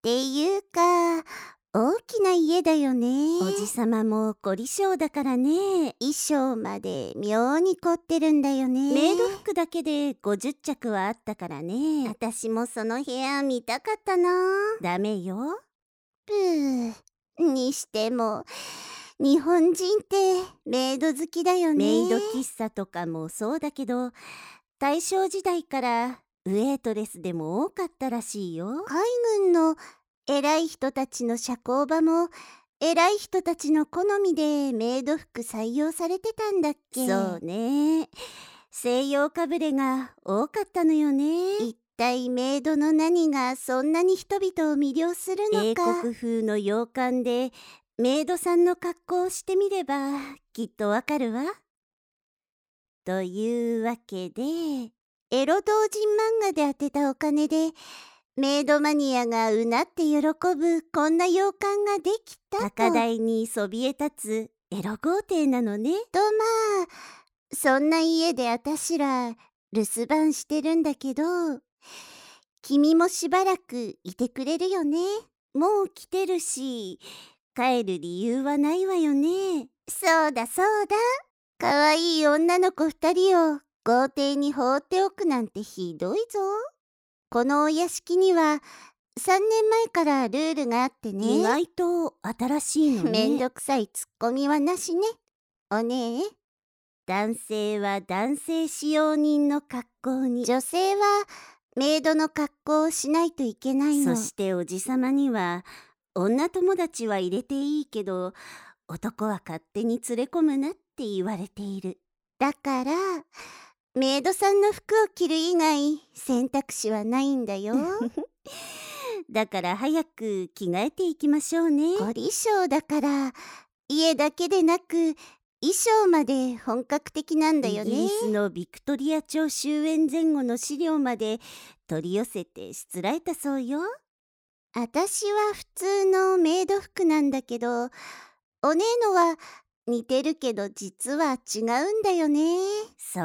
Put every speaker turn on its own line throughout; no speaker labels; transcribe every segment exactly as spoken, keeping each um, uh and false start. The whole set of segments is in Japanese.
ていうか、大きな家だよね。
おじさまも凝り性だからね。
衣装まで妙に凝ってるんだよね。
メイド服だけでごじゅっちゃくはあったからね。
私もその部屋見たかったな。
ダメよ。
ぷー。にしても、日本人ってメイド好きだよね。
メイド喫茶とかもそうだけど、大正時代からウェイトレスでも多かったらしいよ。
海軍の偉い人たちの社交場も偉い人たちの好みでメイド服採用されてたんだっけ。
そうね。西洋かぶれが多かったのよね。
一体メイドの何がそんなに人々を魅了するの
英
か。
国風の洋館でメイドさんの格好をしてみればきっとわかるわ。というわけで、
エロ同人漫画で当てたお金でメイドマニアがうなって喜ぶこんな洋館ができたと。
高台にそびえ立つエロ豪邸なのね。
とまあそんな家であたしら留守番してるんだけど、君もしばらくいてくれるよね。
もう来てるし、帰る理由はないわよね。
そうだそうだ。かわいい女の子二人を豪邸に放っておくなんてひどいぞ。このお屋敷にはさんねんまえからルールがあってね。
意外と新しいのね。
めんどくさいツッコミはなしね。おねえ。
男性は男性使用人の格好に、
女性はメイドの格好をしないといけないの。
そしておじさまには女友達は入れていいけど、男は勝手に連れ込むなって言われている。
だからメイドさんの服を着る以外選択肢はないんだよ。
だから早く着替えていきましょうね。
凝り性だから家だけでなく衣装まで本格的なんだよね。
イギリスのビクトリア朝終焉前後の資料まで取り寄せてしつらえたそうよ。
あたしは普通のメイド服なんだけど、お姉のは似てるけど実は違うんだよね。
そう。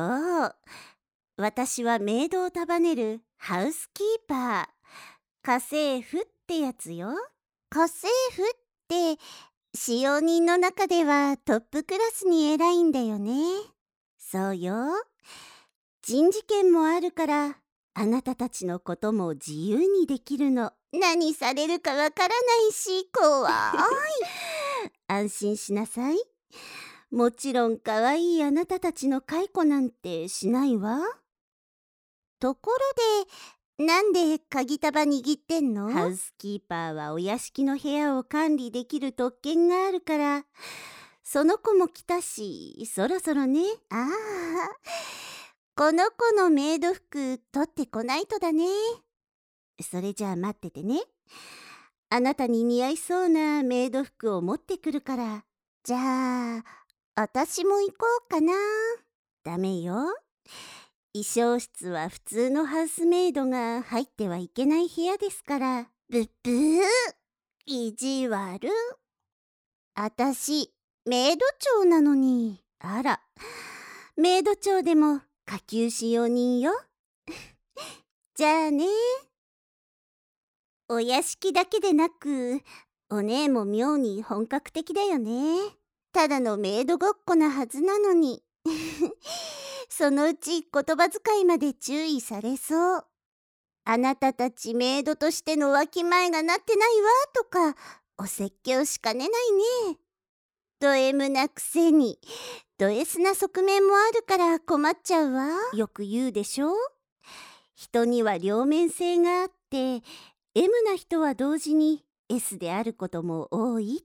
私はメイドを束ねるハウスキーパー。家政婦ってやつよ。
家政婦って使用人の中ではトップクラスに偉いんだよね。
そうよ。人事権もあるからあなたたちのことも自由にできるの。
何されるかわからないし怖い。
安心しなさい。もちろん可愛いあなたたちの解雇なんてしないわ。
ところでなんで鍵束握ってんの？
ハウスキーパーはお屋敷の部屋を管理できる特権があるから。その子も来たし、そろそろね。
ああ、この子のメイド服取ってこないとだね。
それじゃあ待っててね。あなたに似合いそうなメイド服を持ってくるから。
じゃあ私も行こうかな。
ダメよ。衣装室は普通のハウスメイドが入ってはいけない部屋ですから。
ぶっぶー、意地悪。あたしメイド長なのに。
あら、メイド長でも下級使用人よ。
じゃあね。
お屋敷だけでなく、お姉も妙に本格的だよね。
ただのメイドごっこなはずなのに。そのうち言葉遣いまで注意されそう。あなたたちメイドとしてのわきまえがなってないわとかお説教しかねないね。ド M なくせにド S な側面もあるから困っちゃうわ。
よく言うでしょ。人には両面性があって、M な人は同時に S であることも多いって。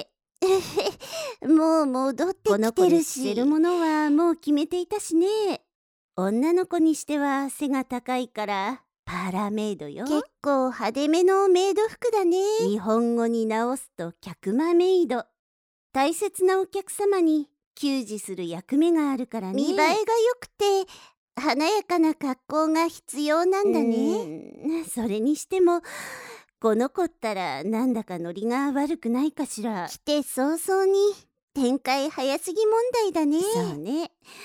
もう戻って
この
きてる
子に着せ
し。
るものはもう決めていたしね。女の子にしては背が高いからパーラーメイドよ。
結構派手めのメイド服だね。
日本語に直すと客間メイド。大切なお客様に給仕する役目があるからね。
見栄えが良くて華やかな格好が必要なんだね。
それにしてもこの子ったらなんだかノリが悪くないかしら。
来て早々に展開早すぎ問題だね。
そうね。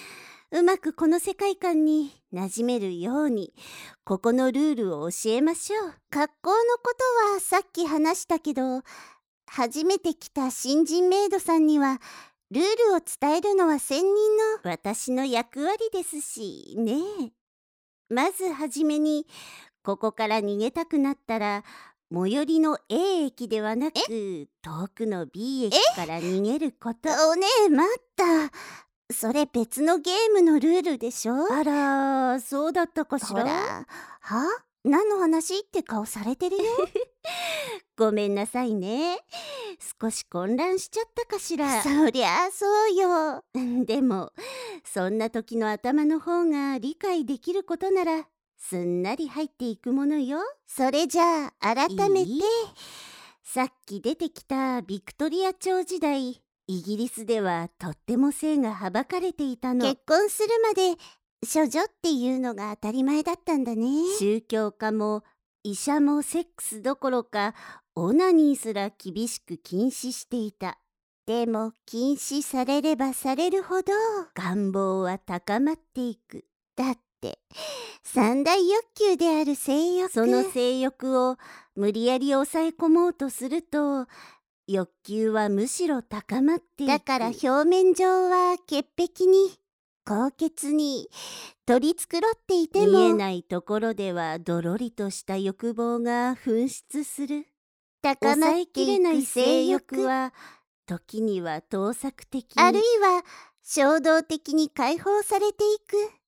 うまくこの世界観に馴染めるようにここのルールを教えましょう。
格好のことはさっき話したけど、初めて来た新人メイドさんにはルールを伝えるのは専任の
私の役割ですしね。まずはじめにここから逃げたくなったら最寄りの A 駅ではなく遠くの B 駅から逃げること。
おねえ待った、それ別のゲームのルールでしょ。
あら、そうだったかしら。
ほら、は何の話って顔されてるよ。
ごめんなさいね、少し混乱しちゃったかしら。
そりゃあそうよ。
でもそんな時の頭の方が理解できることならすんなり入っていくものよ。
それじゃあ改めて
いいさっき出てきたビクトリア朝時代、イギリスではとっても性がはばかれていたの。
結婚するまで処女っていうのが当たり前だったんだね。
宗教家も医者もセックスどころかオナニーすら厳しく禁止していた。
でも禁止されればされるほど
願望は高まっていく。
だって三大欲求である性欲、
その性欲を無理やり抑え込もうとすると欲求はむしろ高まっていく。
だから表面上は潔癖に高潔に取り繕っていても
見えないところではどろりとした欲望が噴出する。
高ま
抑え
ってい
きれない
く性
性
欲、
欲は時には盗作的に、
あるいは衝動的に解放されていく